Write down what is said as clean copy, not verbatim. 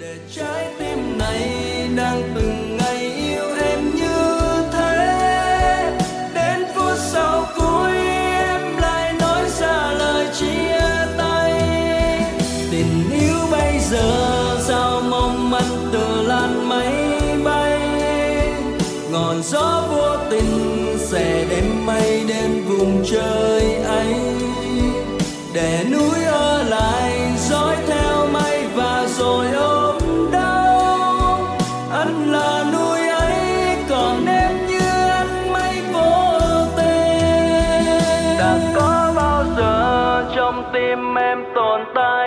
để trái tim này đang từng ngày yêu em như thế, đến phút sau cuối em lại nói ra lời chia tay. Tình yêu bây giờ sao mong manh từ làn mây bay, ngọn gió vô tình sẽ đem mây đến vùng trời ấy, để núi ở lại dõi theo mây và rồi ôm đau. Anh là núi ấy còn em như anh mây vô tình. Đã có bao giờ trong tim em tồn tại